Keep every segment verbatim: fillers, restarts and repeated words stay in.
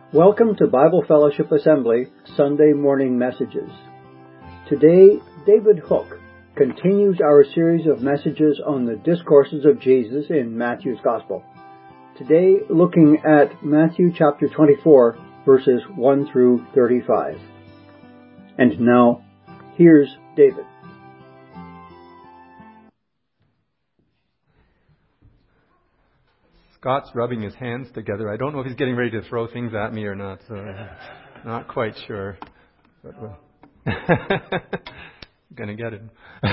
Welcome to Bible Fellowship Assembly Sunday Morning Messages. Today, David Hook continues our series of messages on the discourses of Jesus in Matthew's Gospel. Today, looking at Matthew chapter twenty-four, verses one through thirty-five. And now, here's David. Scott's rubbing his hands together. I don't know if he's getting ready to throw things at me or not, so not quite sure. But we're gonna get him.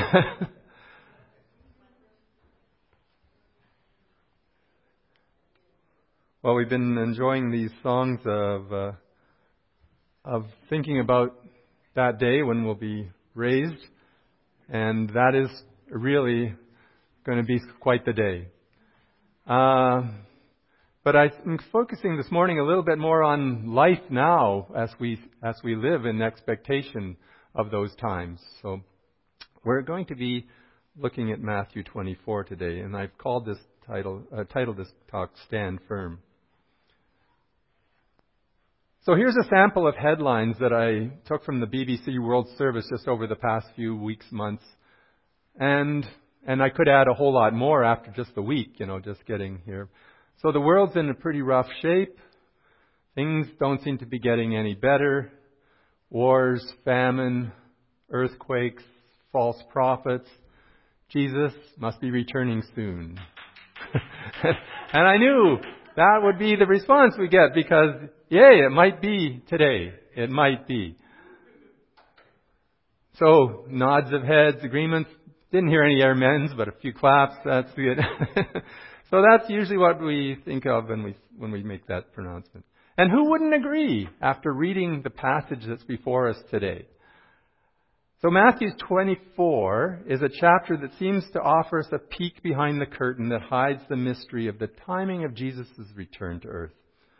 Well, we've been enjoying these songs of uh, of thinking about that day when we'll be raised, and that is really going to be quite the day. Uh, but I'm focusing this morning a little bit more on life now as we as we live in expectation of those times. So we're going to be looking at Matthew twenty-four today, and I've called this title uh, titled this talk "Stand Firm." So here's a sample of headlines that I took from the B B C World Service just over the past few weeks, months, and. And I could add a whole lot more after just the week, you know, just getting here. So the world's in a pretty rough shape. Things don't seem to be getting any better. Wars, famine, earthquakes, false prophets. Jesus must be returning soon. And I knew that would be the response we get because, yay, it might be today. It might be. So nods of heads, agreements. Didn't hear any amens, but a few claps. That's good. So that's usually what we think of when we when we make that pronouncement. And who wouldn't agree after reading the passage that's before us today? So Matthew twenty-four is a chapter that seems to offer us a peek behind the curtain that hides the mystery of the timing of Jesus' return to earth.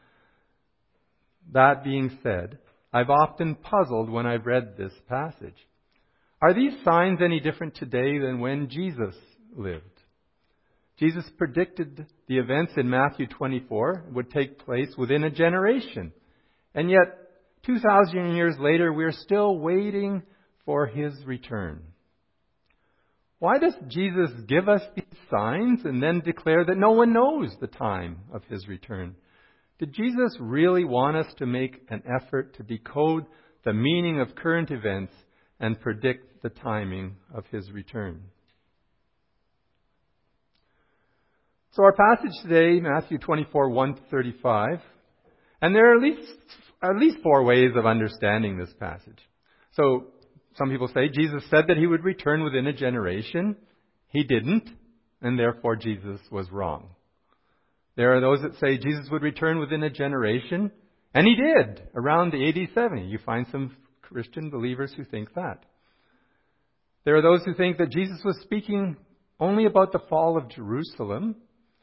That being said, I've often puzzled when I've read this passage. Are these signs any different today than when Jesus lived? Jesus predicted the events in Matthew twenty-four would take place within a generation. And yet, two thousand years later, we're still waiting for His return. Why does Jesus give us these signs and then declare that no one knows the time of His return? Did Jesus really want us to make an effort to decode the meaning of current events and predict the timing of His return? So our passage today, Matthew twenty-four, one to thirty-five, and there are at least at least four ways of understanding this passage. So some people say Jesus said that He would return within a generation. He didn't, and therefore Jesus was wrong. There are those that say Jesus would return within a generation, and He did, around the A D seventy. You find some Christian believers who think that. There are those who think that Jesus was speaking only about the fall of Jerusalem,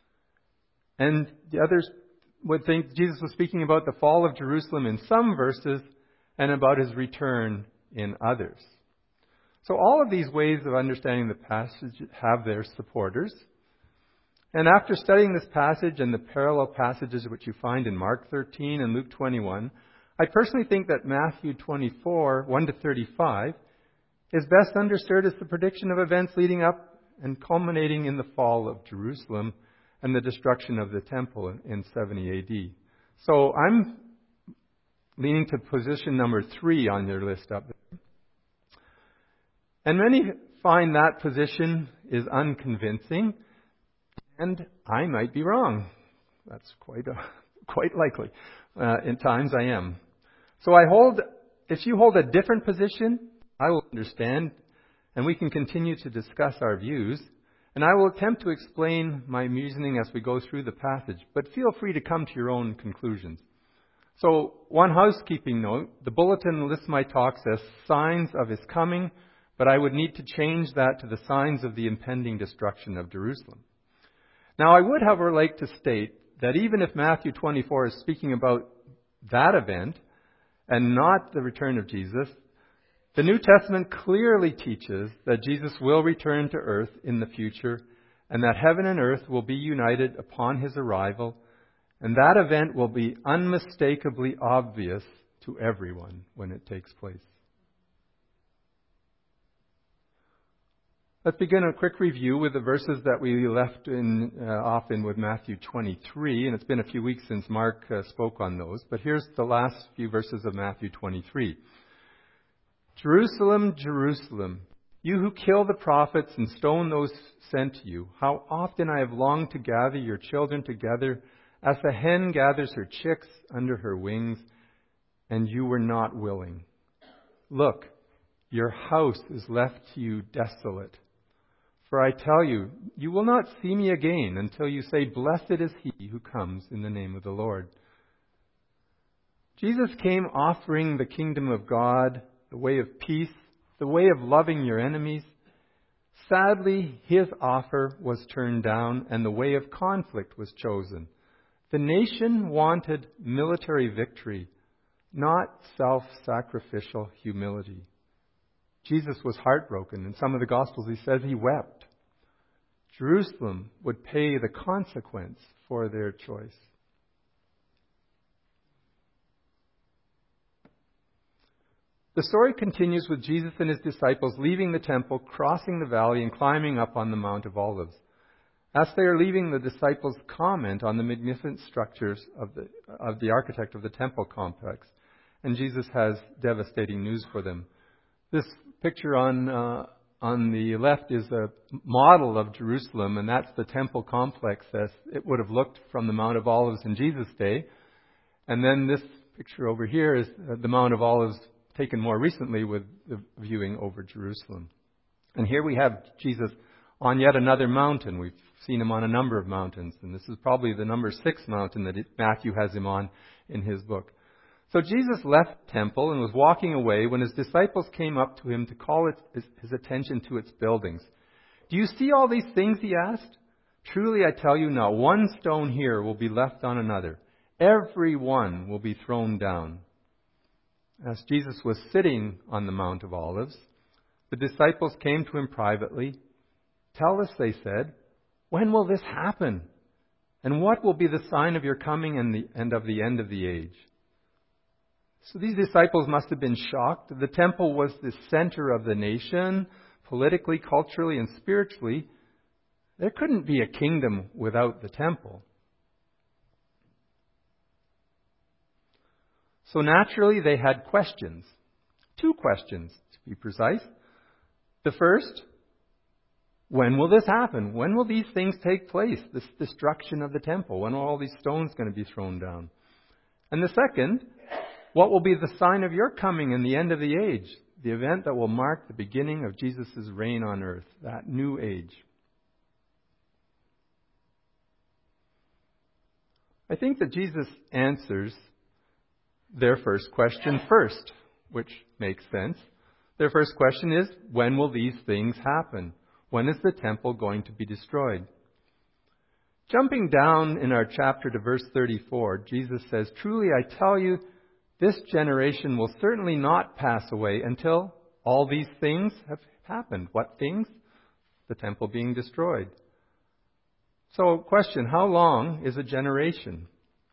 and the others would think Jesus was speaking about the fall of Jerusalem in some verses and about His return in others. So all of these ways of understanding the passage have their supporters. And after studying this passage and the parallel passages which you find in Mark thirteen and Luke twenty-one, I personally think that Matthew twenty-four, one to thirty-five, is best understood as the prediction of events leading up and culminating in the fall of Jerusalem and the destruction of the temple in seventy A D. So I'm leaning to position number three on your list up there. And many find that position is unconvincing, and I might be wrong. That's quite a, quite likely. Uh, in times I am. So I hold, if you hold a different position, I will understand, and we can continue to discuss our views, and I will attempt to explain my reasoning as we go through the passage, but feel free to come to your own conclusions. So, one housekeeping note, the bulletin lists my talks as signs of His coming, but I would need to change that to the signs of the impending destruction of Jerusalem. Now, I would, however, like to state that even if Matthew twenty-four is speaking about that event and not the return of Jesus, the New Testament clearly teaches that Jesus will return to earth in the future and that heaven and earth will be united upon His arrival And that event will be unmistakably obvious to everyone when it takes place. Let's begin a quick review with the verses that we left in, uh, off in with Matthew twenty-three, and it's been a few weeks since Mark uh, spoke on those, but here's the last few verses of Matthew twenty-three. Jerusalem, Jerusalem, you who kill the prophets and stone those sent to you, how often I have longed to gather your children together as the hen gathers her chicks under her wings, and you were not willing. Look, your house is left to you desolate. For I tell you, you will not see me again until you say, blessed is he who comes in the name of the Lord. Jesus came offering the kingdom of God, the way of peace, the way of loving your enemies. Sadly, his offer was turned down and the way of conflict was chosen. The nation wanted military victory, not self-sacrificial humility. Jesus was heartbroken. In some of the Gospels, he says he wept. Jerusalem would pay the consequence for their choice. The story continues with Jesus and his disciples leaving the temple, crossing the valley, and climbing up on the Mount of Olives. As they are leaving, the disciples comment on the magnificent structures of the, of the architect of the temple complex, and Jesus has devastating news for them. This picture on uh, on the left is a model of Jerusalem, and that's the temple complex as it would have looked from the Mount of Olives in Jesus' day. And then this picture over here is the Mount of Olives taken more recently with the viewing over Jerusalem. And here we have Jesus on yet another mountain. We've seen him on a number of mountains, and this is probably the number six mountain that Matthew has him on in his book. So Jesus left the temple and was walking away when his disciples came up to him to call his, his attention to its buildings. Do you see all these things, he asked? Truly I tell you, not one stone here will be left on another. Every one will be thrown down. As Jesus was sitting on the Mount of Olives, the disciples came to him privately. Tell us, they said, when will this happen? And what will be the sign of your coming and, the, and of the end of the age? So these disciples must have been shocked. The temple was the center of the nation, politically, culturally, and spiritually. There couldn't be a kingdom without the temple. So naturally, they had questions. Two questions, to be precise. The first, when will this happen? When will these things take place? This destruction of the temple? When are all these stones going to be thrown down? And the second, what will be the sign of your coming and the end of the age? The event that will mark the beginning of Jesus' reign on earth, that new age. I think that Jesus answers their first question first, which makes sense. Their first question is, when will these things happen? When is the temple going to be destroyed? Jumping down in our chapter to verse thirty-four, Jesus says, truly I tell you, this generation will certainly not pass away until all these things have happened. What things? The temple being destroyed. So, question, how long is a generation?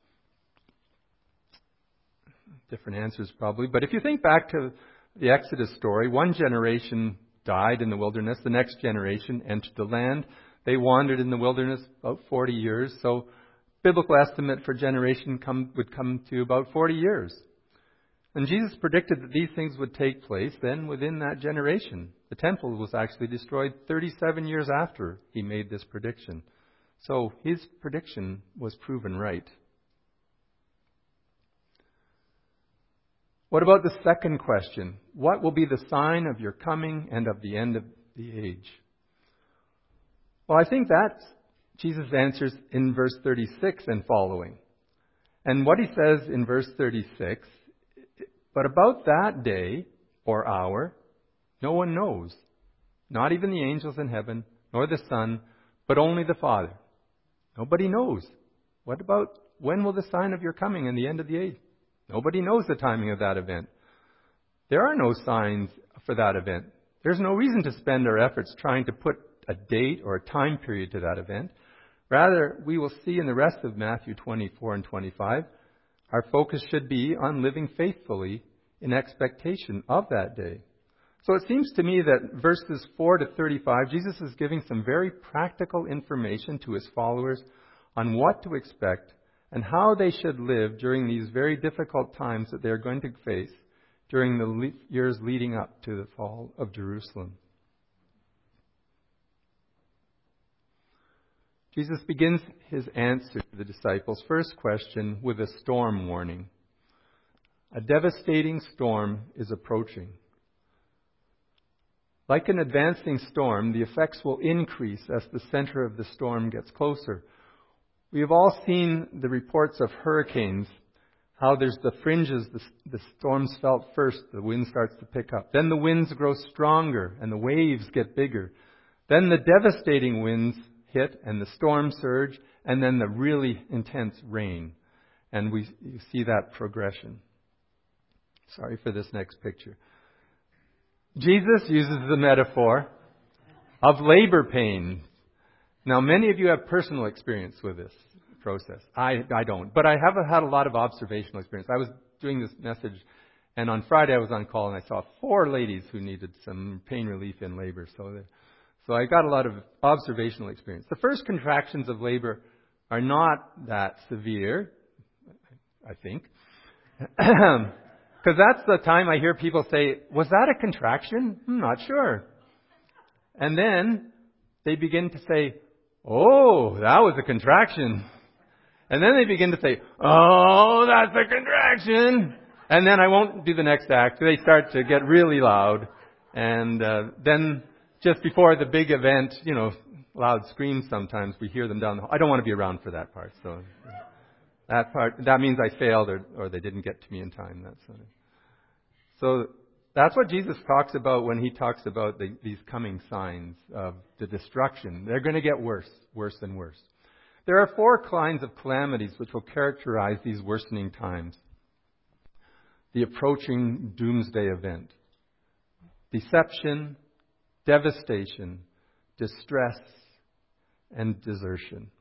Different answers probably. But if you think back to the Exodus story, one generation died in the wilderness. The next generation entered the land. They wandered in the wilderness about forty years. So biblical estimate for generation come, would come to about forty years. And Jesus predicted that these things would take place then within that generation. The temple was actually destroyed thirty-seven years after he made this prediction. So his prediction was proven right. What about the second question? What will be the sign of your coming and of the end of the age? Well, I think that Jesus answers in verse thirty-six and following. And what he says in verse thirty-six, but about that day or hour, no one knows, not even the angels in heaven, nor the Son, but only the Father. Nobody knows. What about when will the sign of your coming and the end of the age? Nobody knows the timing of that event. There are no signs for that event. There's no reason to spend our efforts trying to put a date or a time period to that event. Rather, we will see in the rest of Matthew twenty-four and twenty-five, our focus should be on living faithfully in expectation of that day. So it seems to me that verses four to thirty-five, Jesus is giving some very practical information to his followers on what to expect and how they should live during these very difficult times that they're going to face during the le- years leading up to the fall of Jerusalem. Jesus begins his answer to the disciples' first question with a storm warning. A devastating storm is approaching. Like an advancing storm, the effects will increase as the center of the storm gets closer. We have all seen the reports of hurricanes, how there's the fringes, the, the storm's felt first, the wind starts to pick up. Then the winds grow stronger and the waves get bigger. Then the devastating winds hit and the storm surge, and then the really intense rain. And we you see that progression. Sorry for this next picture. Jesus uses the metaphor of labor pain. Now, many of you have personal experience with this process. I, I don't. But I have had a lot of observational experience. I was doing this message, and on Friday I was on call, and I saw four ladies who needed some pain relief in labor. So, they, so I got a lot of observational experience. The first contractions of labor are not that severe, I think. Because that's the time I hear people say, was that a contraction? I'm not sure. And then they begin to say, oh, that was a contraction. And then they begin to say, oh, that's a contraction. And then I won't do the next act. They start to get really loud. And uh, then just before the big event, you know, loud screams sometimes, we hear them down the hall. I don't want to be around for that part. So that part, that means I failed or, or they didn't get to me in time. That's sort of. So that's what Jesus talks about when he talks about the, these coming signs of the destruction. They're going to get worse, worse and worse. There are four kinds of calamities which will characterize these worsening times. The approaching doomsday event. Deception, devastation, distress, and desertion.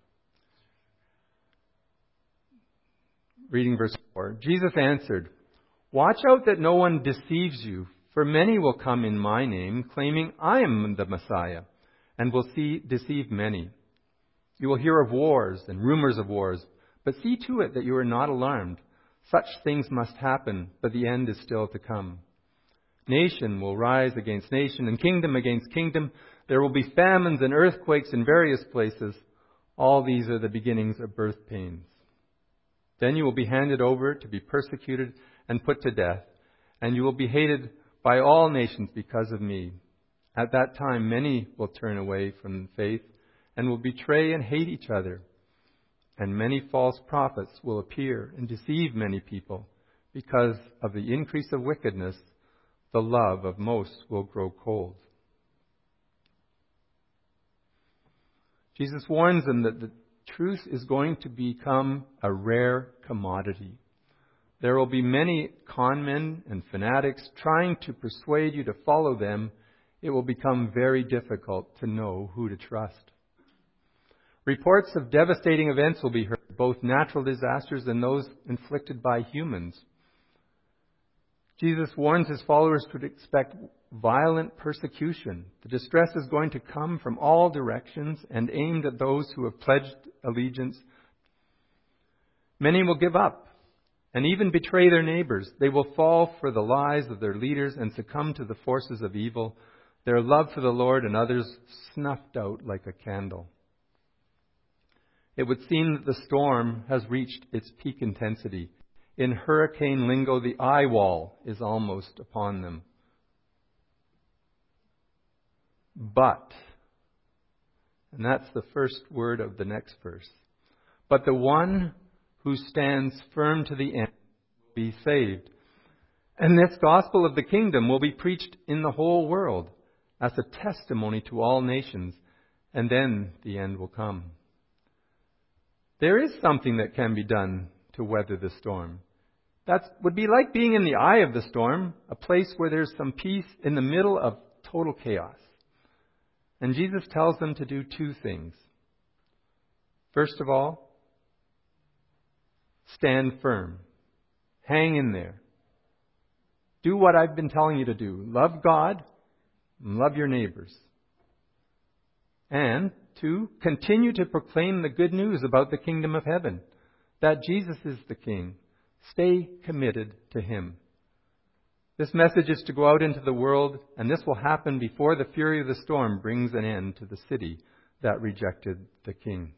Reading verse four. Jesus answered, watch out that no one deceives you, for many will come in my name, claiming I am the Messiah, and will see, deceive many. You will hear of wars and rumors of wars, but see to it that you are not alarmed. Such things must happen, but the end is still to come. Nation will rise against nation, and kingdom against kingdom. There will be famines and earthquakes in various places. All these are the beginnings of birth pains. Then you will be handed over to be persecuted and put to death, and you will be hated by all nations because of me. At that time, many will turn away from the faith and will betray and hate each other. And many false prophets will appear and deceive many people. Because of the increase of wickedness, the love of most will grow cold. Jesus warns them that the truth is going to become a rare commodity. There will be many con men and fanatics trying to persuade you to follow them. It will become very difficult to know who to trust. Reports of devastating events will be heard, both natural disasters and those inflicted by humans. Jesus warns his followers to expect violent persecution. The distress is going to come from all directions and aimed at those who have pledged allegiance. Many will give up and even betray their neighbors. They will fall for the lies of their leaders and succumb to the forces of evil. Their love for the Lord and others snuffed out like a candle. It would seem that the storm has reached its peak intensity. In hurricane lingo, the eye wall is almost upon them. But, and that's the first word of the next verse, but the one who stands firm to the end will be saved. And this gospel of the kingdom will be preached in the whole world as a testimony to all nations, and then the end will come. There is something that can be done to weather the storm. That would be like being in the eye of the storm, a place where there's some peace in the middle of total chaos. And Jesus tells them to do two things. First of all, stand firm. Hang in there. Do what I've been telling you to do. Love God and love your neighbors. And two, continue to proclaim the good news about the kingdom of heaven, that Jesus is the King. Stay committed to Him. This message is to go out into the world, and this will happen before the fury of the storm brings an end to the city that rejected the King.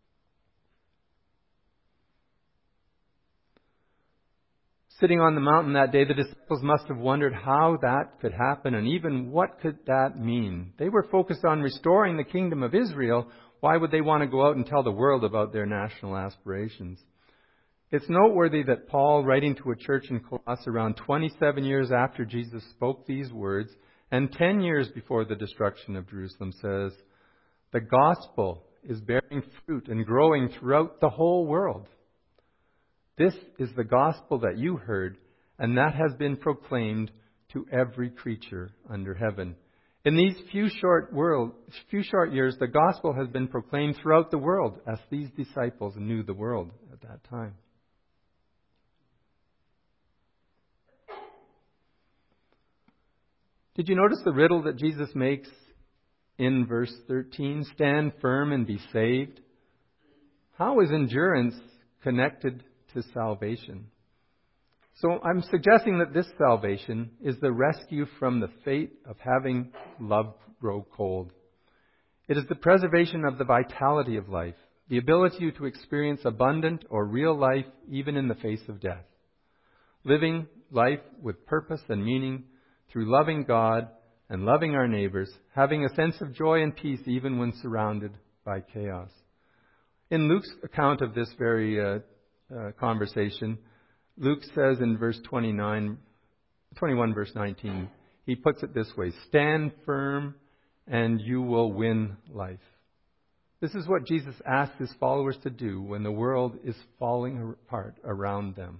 Sitting on the mountain that day, the disciples must have wondered how that could happen and even what could that mean. They were focused on restoring the kingdom of Israel. Why would they want to go out and tell the world about their national aspirations? It's noteworthy that Paul, writing to a church in Colossae around twenty-seven years after Jesus spoke these words and ten years before the destruction of Jerusalem, says, "The gospel is bearing fruit and growing throughout the whole world. This is the gospel that you heard, and that has been proclaimed to every creature under heaven." In these few short world, few short years, the gospel has been proclaimed throughout the world, as these disciples knew the world at that time. Did you notice the riddle that Jesus makes in verse thirteen? Stand firm and be saved. How is endurance connected to salvation? So I'm suggesting that this salvation is the rescue from the fate of having love grow cold. It is the preservation of the vitality of life, the ability to experience abundant or real life even in the face of death. Living life with purpose and meaning through loving God and loving our neighbors, having a sense of joy and peace even when surrounded by chaos. In Luke's account of this very uh, uh, conversation, Luke says in verse twenty-nine, twenty-one, verse nineteen, he puts it this way: "Stand firm and you will win life." This is what Jesus asked His followers to do when the world is falling apart around them.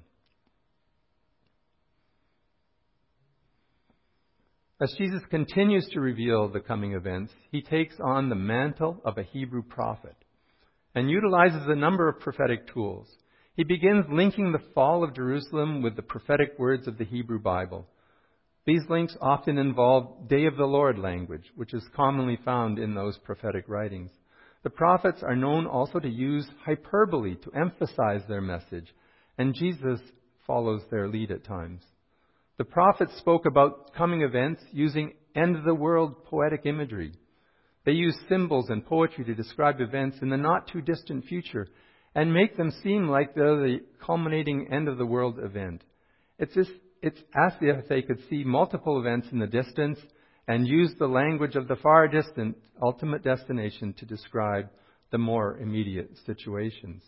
As Jesus continues to reveal the coming events, He takes on the mantle of a Hebrew prophet and utilizes a number of prophetic tools. He begins linking the fall of Jerusalem with the prophetic words of the Hebrew Bible. These links often involve Day of the Lord language, which is commonly found in those prophetic writings. The prophets are known also to use hyperbole to emphasize their message, and Jesus follows their lead at times. The prophets spoke about coming events using end-of-the-world poetic imagery. They used symbols and poetry to describe events in the not-too-distant future and make them seem like they're the culminating end-of-the-world event. It's, just, it's as if they could see multiple events in the distance and use the language of the far-distant ultimate destination to describe the more immediate situations.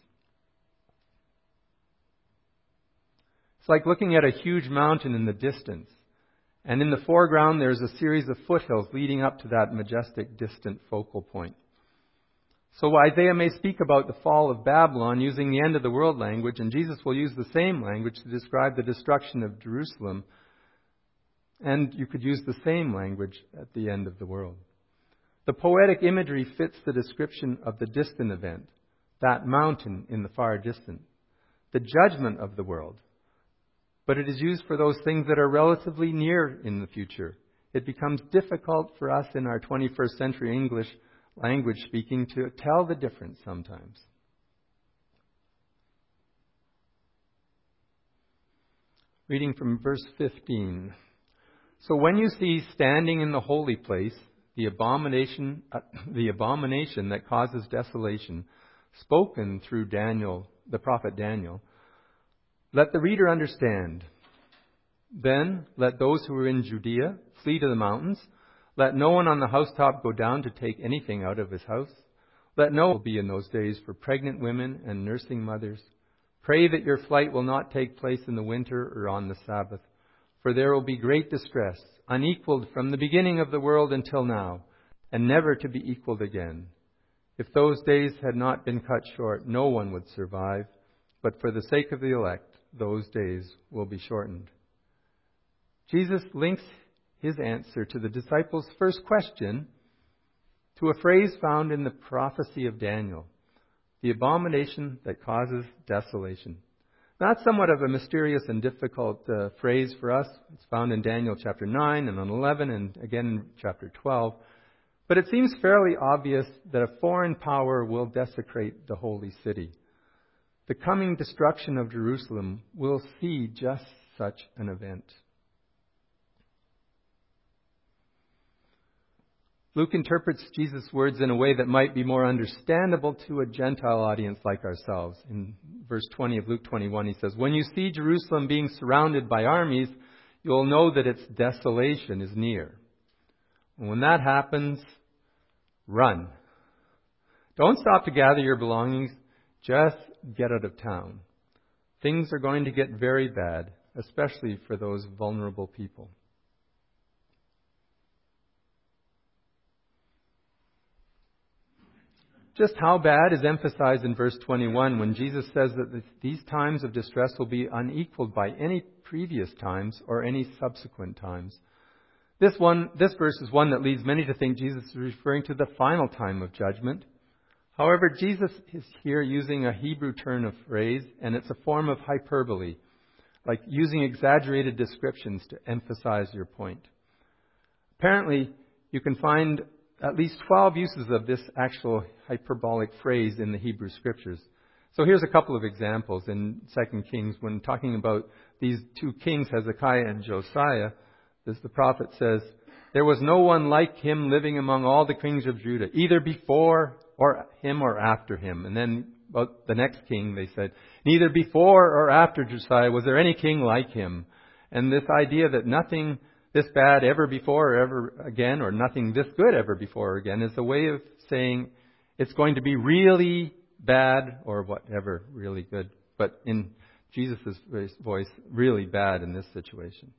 It's like looking at a huge mountain in the distance, and in the foreground there's a series of foothills leading up to that majestic distant focal point. So Isaiah may speak about the fall of Babylon using the end-of-the-world language, and Jesus will use the same language to describe the destruction of Jerusalem. And you could use the same language at the end of the world. The poetic imagery fits the description of the distant event, that mountain in the far distant, the judgment of the world. But it is used for those things that are relatively near in the future. It becomes difficult for us in our twenty-first century English language speaking to tell the difference sometimes. Reading from verse fifteen. "So when you see standing in the holy place the abomination, uh, the abomination that causes desolation, spoken through Daniel, the prophet Daniel, let the reader understand. Then let those who are in Judea flee to the mountains. Let no one on the housetop go down to take anything out of his house. Let no one be in those days for pregnant women and nursing mothers. Pray that your flight will not take place in the winter or on the Sabbath, for there will be great distress, unequaled from the beginning of the world until now, and never to be equaled again. If those days had not been cut short, no one would survive, but for the sake of the elect, those days will be shortened." Jesus links His answer to the disciples' first question to a phrase found in the prophecy of Daniel. the abomination that causes desolation. That's somewhat of a mysterious and difficult uh, phrase for us. It's found in Daniel chapter nine and in eleven and again in chapter twelve. But it seems fairly obvious that a foreign power will desecrate the holy city. The coming destruction of Jerusalem will see just such an event. Luke interprets Jesus' words in a way that might be more understandable to a Gentile audience like ourselves. In verse twenty of Luke twenty-one, he says, "When you see Jerusalem being surrounded by armies, you'll know that its desolation is near. And when that happens, run. Don't stop to gather your belongings. Just get out of town. Things are going to get very bad, especially for those vulnerable people." Just how bad is emphasized in verse twenty-one when Jesus says that these times of distress will be unequaled by any previous times or any subsequent times. This one, this verse is one that leads many to think Jesus is referring to the final time of judgment. However, Jesus is here using a Hebrew turn of phrase, and it's a form of hyperbole, like using exaggerated descriptions to emphasize your point. Apparently, you can find at least twelve uses of this actual hyperbolic phrase in the Hebrew Scriptures. So here's a couple of examples in Second Kings. When talking about these two kings, Hezekiah and Josiah, as the prophet says, "There was no one like him living among all the kings of Judah, either before or him or after him." And then about the next king, they said, "Neither before or after Josiah was there any king like him." And this idea that nothing this bad ever before or ever again, or nothing this good ever before or again, is a way of saying it's going to be really bad or whatever, really good. But in Jesus' voice, really bad in this situation.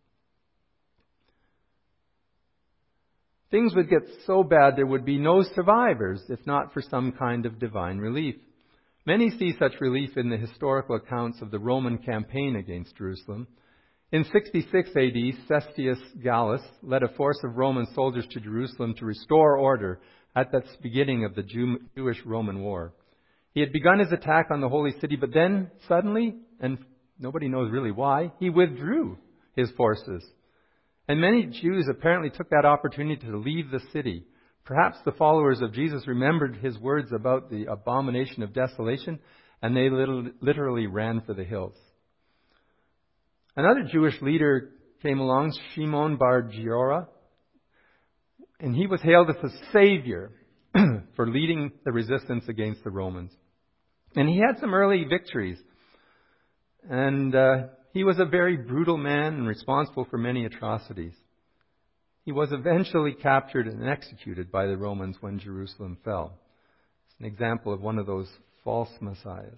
Things would get so bad there would be no survivors if not for some kind of divine relief. Many see such relief in the historical accounts of the Roman campaign against Jerusalem. In sixty-six A D, Cestius Gallus led a force of Roman soldiers to Jerusalem to restore order at the beginning of the Jew- Jewish-Roman War. He had begun his attack on the holy city, but then suddenly, and nobody knows really why, he withdrew his forces. And many Jews apparently took that opportunity to leave the city. Perhaps the followers of Jesus remembered his words about the abomination of desolation, and they literally ran for the hills. Another Jewish leader came along, Shimon bar Giora, and he was hailed as a savior for leading the resistance against the Romans. And he had some early victories. And uh, he was a very brutal man and responsible for many atrocities. He was eventually captured and executed by the Romans when Jerusalem fell. It's an example of one of those false messiahs.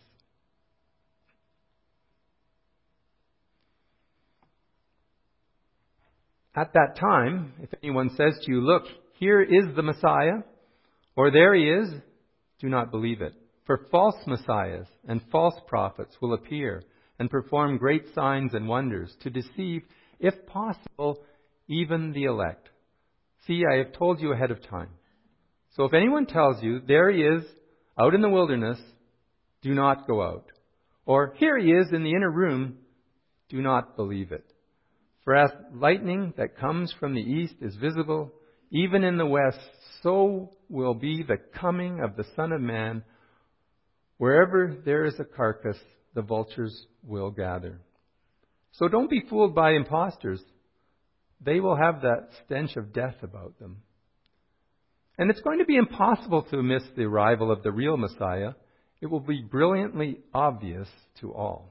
At that time, if anyone says to you, "Look, here is the Messiah," or "There he is," do not believe it. For false messiahs and false prophets will appear and perform great signs and wonders to deceive, if possible, even the elect. See, I have told you ahead of time. So if anyone tells you, "There he is, out in the wilderness," do not go out. Or, "Here he is in the inner room," do not believe it. For as lightning that comes from the east is visible, even in the west, so will be the coming of the Son of Man. Wherever there is a carcass, the vultures will gather. So don't be fooled by impostors. They will have that stench of death about them. And it's going to be impossible to miss the arrival of the real Messiah. It will be brilliantly obvious to all.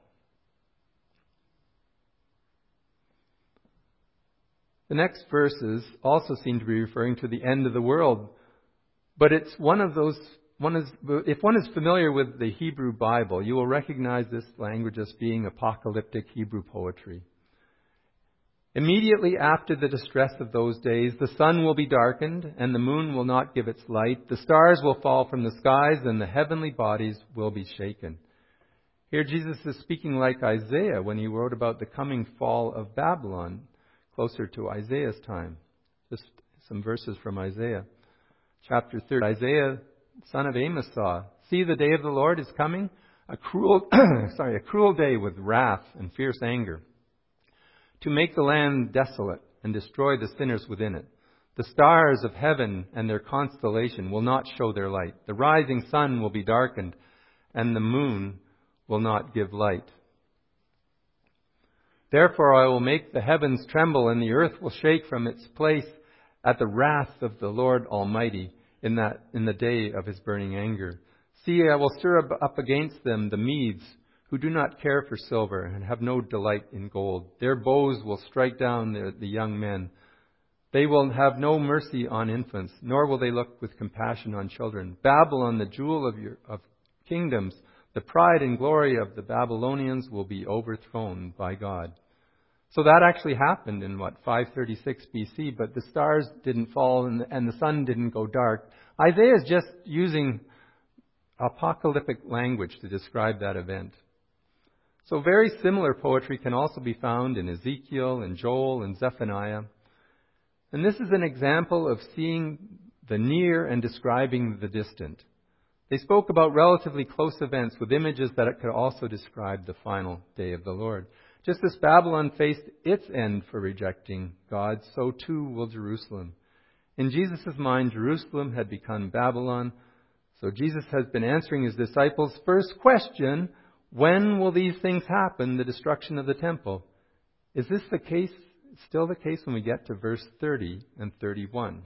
The next verses also seem to be referring to the end of the world. But it's one of those, one is, if one is familiar with the Hebrew Bible, you will recognize this language as being apocalyptic Hebrew poetry. Immediately after the distress of those days, the sun will be darkened, and the moon will not give its light. The stars will fall from the skies, and the heavenly bodies will be shaken. Here Jesus is speaking like Isaiah when he wrote about the coming fall of Babylon, closer to Isaiah's time. Just some verses from Isaiah. Chapter thirty. Isaiah son of Amos, saw. See, the day of the Lord is coming, a cruel, sorry, a cruel day with wrath and fierce anger, to make the land desolate and destroy the sinners within it. The stars of heaven and their constellation will not show their light. The rising sun will be darkened, and the moon will not give light. Therefore I will make the heavens tremble, and the earth will shake from its place at the wrath of the Lord Almighty in that in the day of his burning anger. See, I will stir up against them the Medes, who do not care for silver and have no delight in gold. Their bows will strike down the, the young men. They will have no mercy on infants, nor will they look with compassion on children. Babylon, the jewel of your of kingdoms, the pride and glory of the Babylonians, will be overthrown by God. So that actually happened in, what, five thirty-six B C, but the stars didn't fall and the, and the sun didn't go dark. Isaiah is just using apocalyptic language to describe that event. So very similar poetry can also be found in Ezekiel and Joel and Zephaniah. And this is an example of seeing the near and describing the distant. They spoke about relatively close events with images that it could also describe the final day of the Lord. Just as Babylon faced its end for rejecting God, so too will Jerusalem. In Jesus' mind, Jerusalem had become Babylon. So Jesus has been answering his disciples' first question, when will these things happen, the destruction of the temple? Is this the case, still the case when we get to verse thirty and thirty-one?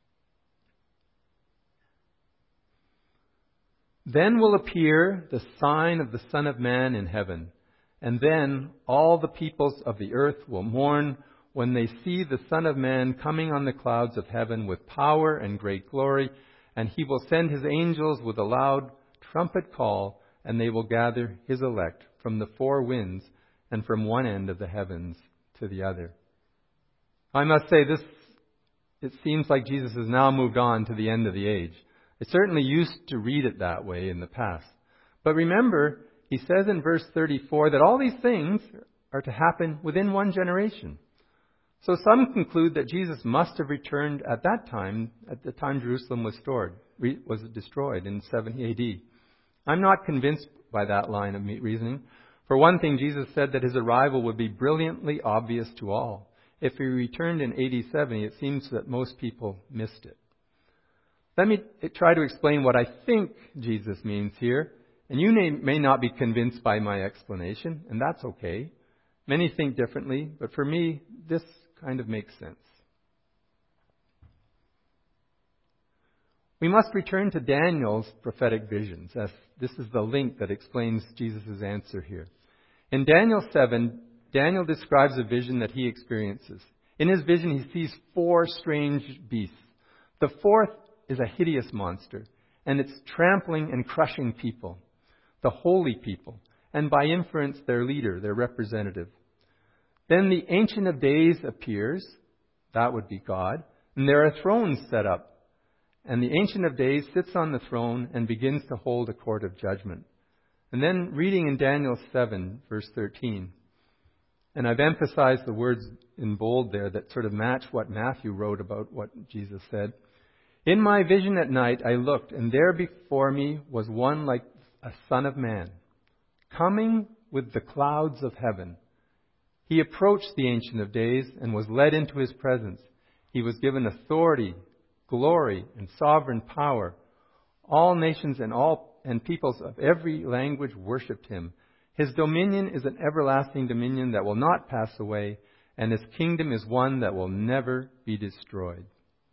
Then will appear the sign of the Son of Man in heaven. And then all the peoples of the earth will mourn when they see the Son of Man coming on the clouds of heaven with power and great glory. And he will send his angels with a loud trumpet call, and they will gather his elect from the four winds and from one end of the heavens to the other. I must say, this, it seems like Jesus has now moved on to the end of the age. I certainly used to read it that way in the past. But remember, he says in verse thirty-four that all these things are to happen within one generation. So some conclude that Jesus must have returned at that time, at the time Jerusalem was stored, was destroyed in seventy A D. I'm not convinced by that line of reasoning. For one thing, Jesus said that his arrival would be brilliantly obvious to all. If he returned in A D seventy, it seems that most people missed it. Let me try to explain what I think Jesus means here. And you may, may not be convinced by my explanation, and that's okay. Many think differently, but for me, this kind of makes sense. We must return to Daniel's prophetic visions, as this is the link that explains Jesus' answer here. In Daniel seven, Daniel describes a vision that he experiences. In his vision, he sees four strange beasts. The fourth is a hideous monster, and it's trampling and crushing people, the holy people, and by inference their leader, their representative. Then the Ancient of Days appears, that would be God, and there are thrones set up. And the Ancient of Days sits on the throne and begins to hold a court of judgment. And then reading in Daniel seven, verse thirteen, and I've emphasized the words in bold there that sort of match what Matthew wrote about what Jesus said. In my vision at night I looked, and there before me was one like a son of man, coming with the clouds of heaven. He approached the Ancient of Days and was led into his presence. He was given authority, glory, and sovereign power. All nations and all and peoples of every language worshipped him. His dominion is an everlasting dominion that will not pass away, and his kingdom is one that will never be destroyed.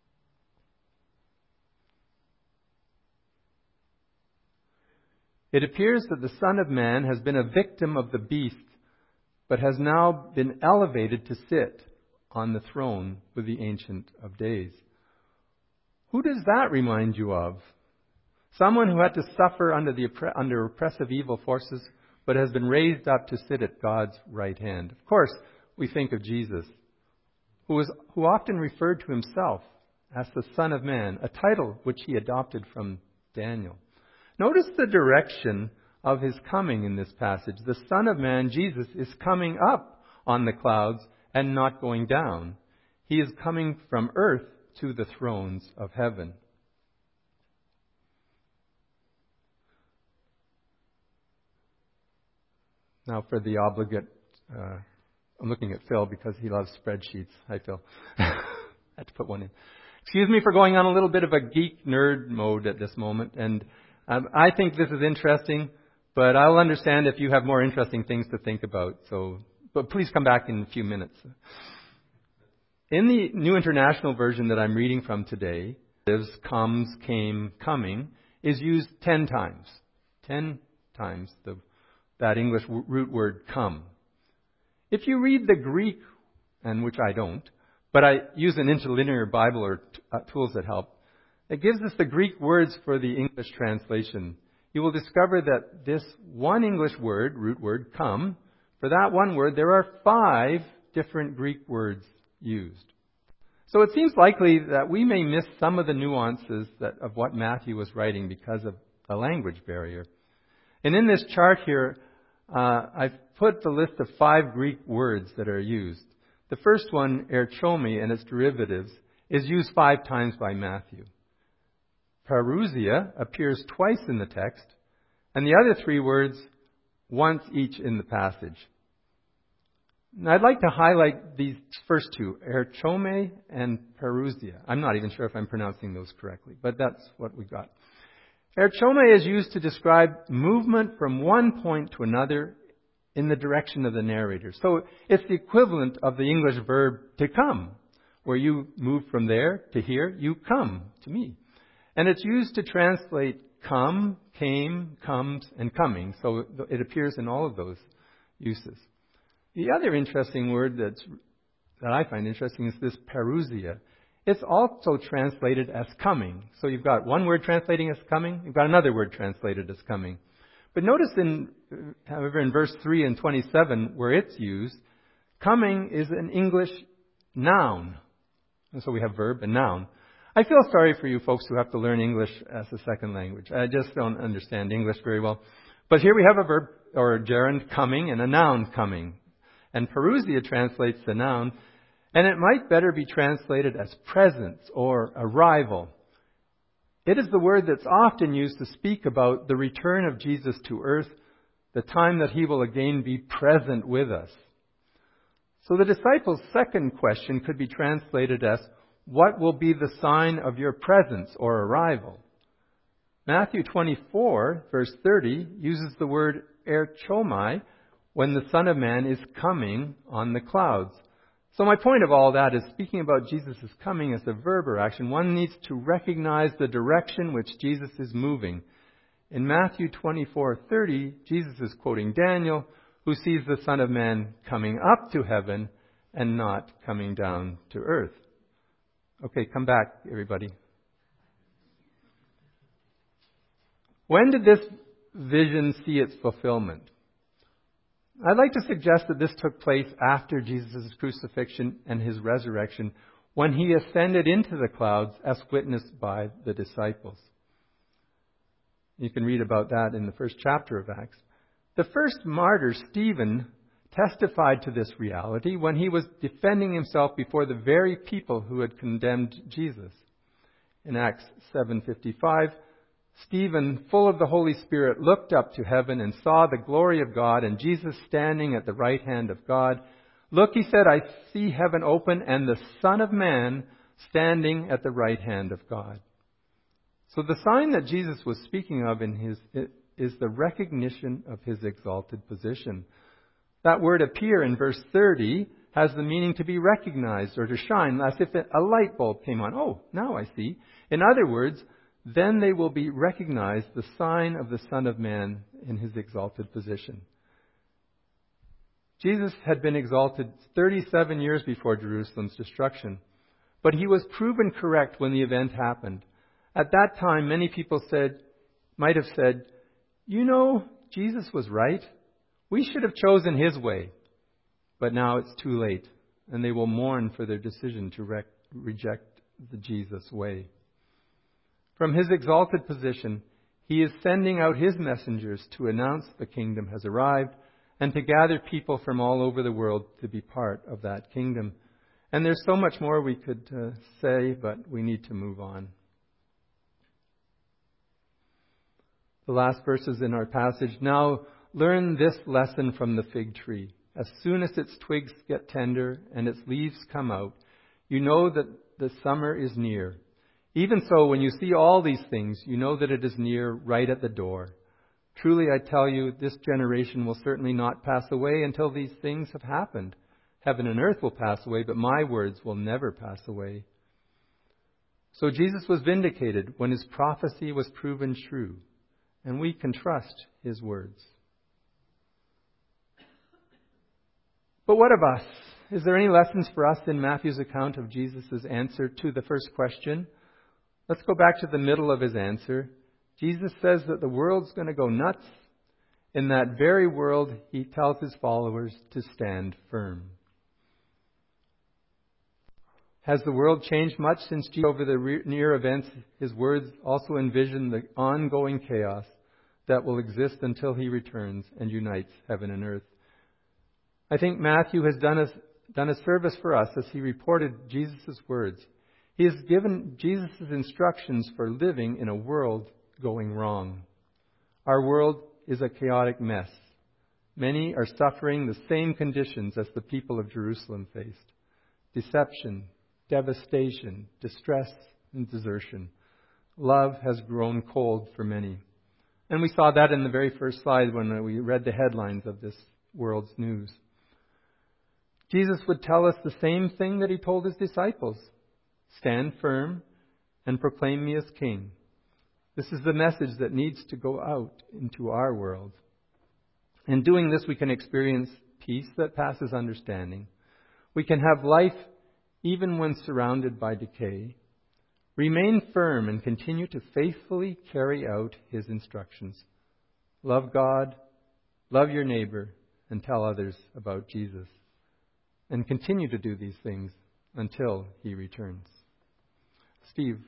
It appears that the Son of Man has been a victim of the beast, but has now been elevated to sit on the throne with the Ancient of Days. Who does that remind you of? Someone who had to suffer under the under oppressive evil forces, but has been raised up to sit at God's right hand. Of course, we think of Jesus, who was who often referred to himself as the Son of Man, a title which he adopted from Daniel. Notice the direction of his coming in this passage. The Son of Man, Jesus, is coming up on the clouds and not going down. He is coming from earth to the thrones of heaven. Now for the obligate, uh, I'm looking at Phil because he loves spreadsheets. Hi, Phil. I had to put one in. Excuse me for going on a little bit of a geek nerd mode at this moment. And um, I think this is interesting, but I'll understand if you have more interesting things to think about. So, but please come back in a few minutes. In the New International Version that I'm reading from today, lives, comes, came, coming, is used ten times. Ten times the, that English w- root word come. If you read the Greek, and which I don't, but I use an interlinear Bible or t- uh, tools that help, it gives us the Greek words for the English translation. You will discover that this one English word, root word, come, for that one word, there are five different Greek words used. So it seems likely that we may miss some of the nuances that, of what Matthew was writing because of a language barrier. And in this chart here, uh, I've put the list of five Greek words that are used. The first one, erchome, and its derivatives, is used five times by Matthew. Parousia appears twice in the text, and the other three words once each in the passage. Now, I'd like to highlight these first two, erchome and parousia. I'm not even sure if I'm pronouncing those correctly, but that's what we got. Erchome is used to describe movement from one point to another in the direction of the narrator. So it's the equivalent of the English verb to come, where you move from there to here, you come to me. And it's used to translate come, came, comes, and coming. So it appears in all of those uses. The other interesting word that's, that I find interesting is this parousia. It's also translated as coming. So you've got one word translating as coming, you've got another word translated as coming. But notice in, however, in verse three and twenty-seven, where it's used, coming is an English noun. And so we have verb and noun. I feel sorry for you folks who have to learn English as a second language. I just don't understand English very well. But here we have a verb, or a gerund, coming, and a noun, coming. And parousia translates the noun, and it might better be translated as presence or arrival. It is the word that's often used to speak about the return of Jesus to earth, the time that he will again be present with us. So the disciples' second question could be translated as, what will be the sign of your presence or arrival? Matthew twenty-four, verse thirty, uses the word erchomai, when the Son of Man is coming on the clouds. So my point of all that is, speaking about Jesus' coming as a verb or action, one needs to recognize the direction which Jesus is moving. In Matthew twenty-four thirty, Jesus is quoting Daniel, who sees the Son of Man coming up to heaven and not coming down to earth. Okay, come back, everybody. When did this vision see its fulfillment? I'd like to suggest that this took place after Jesus' crucifixion and his resurrection, when he ascended into the clouds as witnessed by the disciples. You can read about that in the first chapter of Acts. The first martyr, Stephen, testified to this reality when he was defending himself before the very people who had condemned Jesus. In Acts seven fifty-five, Stephen, full of the Holy Spirit, looked up to heaven and saw the glory of God and Jesus standing at the right hand of God. Look, he said, I see heaven open and the Son of Man standing at the right hand of God. So the sign that Jesus was speaking of in his is the recognition of his exalted position. That word appear in verse thirty has the meaning to be recognized or to shine, as if a light bulb came on. Oh, now I see. In other words, then they will be recognized, the sign of the Son of Man in his exalted position. Jesus had been exalted thirty-seven years before Jerusalem's destruction, but he was proven correct when the event happened. At that time, many people said, might have said, you know, Jesus was right. We should have chosen his way. But now it's too late, and they will mourn for their decision to rec- reject the Jesus way. From his exalted position, he is sending out his messengers to announce the kingdom has arrived and to gather people from all over the world to be part of that kingdom. And there's so much more we could uh, say, but we need to move on. The last verses in our passage. Now, learn this lesson from the fig tree. As soon as its twigs get tender and its leaves come out, you know that the summer is near. Even so, when you see all these things, you know that it is near, right at the door. Truly, I tell you, this generation will certainly not pass away until these things have happened. Heaven and earth will pass away, but my words will never pass away. So Jesus was vindicated when his prophecy was proven true, and we can trust his words. But what of us? Is there any lessons for us in Matthew's account of Jesus' answer to the first question? Let's go back to the middle of his answer. Jesus says that the world's going to go nuts. In that very world, he tells his followers to stand firm. Has the world changed much since Jesus, over the near events, his words also envision the ongoing chaos that will exist until he returns and unites heaven and earth? I think Matthew has done a, done a service for us as he reported Jesus' words. He has given Jesus' instructions for living in a world going wrong. Our world is a chaotic mess. Many are suffering the same conditions as the people of Jerusalem faced. Deception, devastation, distress, and desertion. Love has grown cold for many. And we saw that in the very first slide when we read the headlines of this world's news. Jesus would tell us the same thing that he told his disciples. Stand firm and proclaim me as king. This is the message that needs to go out into our world. In doing this, we can experience peace that passes understanding. We can have life even when surrounded by decay. Remain firm and continue to faithfully carry out his instructions. Love God, love your neighbor, and tell others about Jesus. And continue to do these things until he returns. Steve.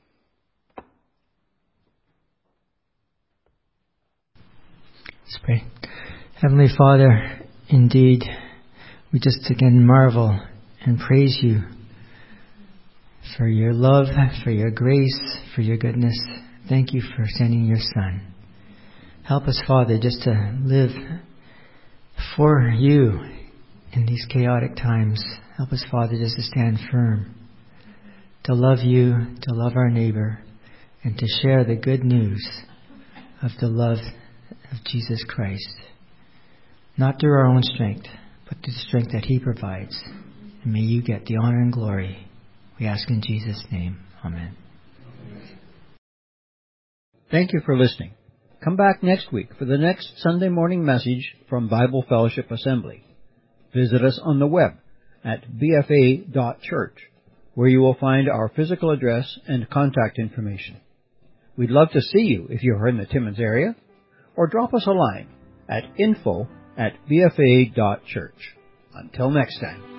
Let's pray. Heavenly Father, indeed, we just again marvel and praise you for your love, for your grace, for your goodness. Thank you for sending your Son. Help us, Father, just to live for you in these chaotic times. Help us, Father, just to stand firm, to love you, to love our neighbor, and to share the good news of the love of Jesus Christ. Not through our own strength, but through the strength that he provides. And may you get the honor and glory. We ask in Jesus' name. Amen. Thank you for listening. Come back next week for the next Sunday morning message from Bible Fellowship Assembly. Visit us on the web at b f a dot church, where you will find our physical address and contact information. We'd love to see you if you're in the Timmins area, or drop us a line at info at b f a dot church. Until next time.